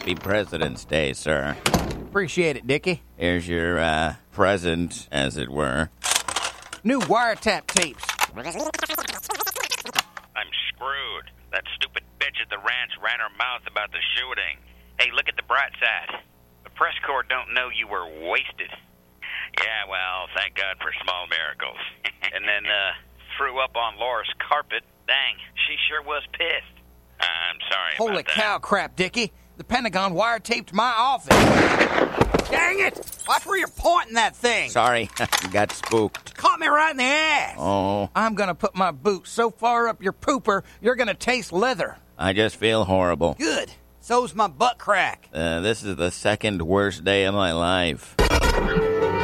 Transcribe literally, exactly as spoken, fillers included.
Happy President's Day, sir. Appreciate it, Dickie. Here's your, uh, present, as it were. New wiretap tapes. I'm screwed. That stupid bitch at the ranch ran her mouth about the shooting. Hey, look at the bright side. The press corps don't know you were wasted. Yeah, well, thank God for small miracles. And then, uh, threw up on Laura's carpet. Dang, she sure was pissed. I'm sorry Holy about that. cow crap, Dickie. The Pentagon wiretaped my office. Dang it! Watch where you're pointing that thing. Sorry, got spooked. Caught me right in the ass. Oh, I'm gonna put my boot so far up your pooper, you're gonna taste leather. I just feel horrible. Good. So's my butt crack. Uh, this is the second worst day of my life.